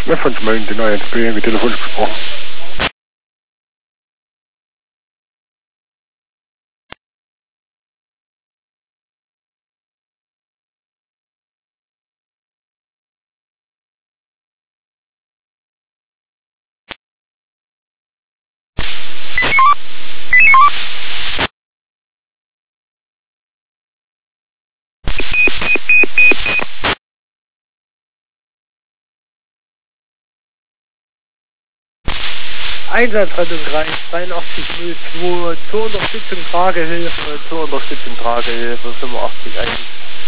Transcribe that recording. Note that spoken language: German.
Ja, von Schmölln, den neuen wie telefonisch gesprochen. Einsatzrettungsreich 8302 zur Unterstützung Tragehilfe 85 1.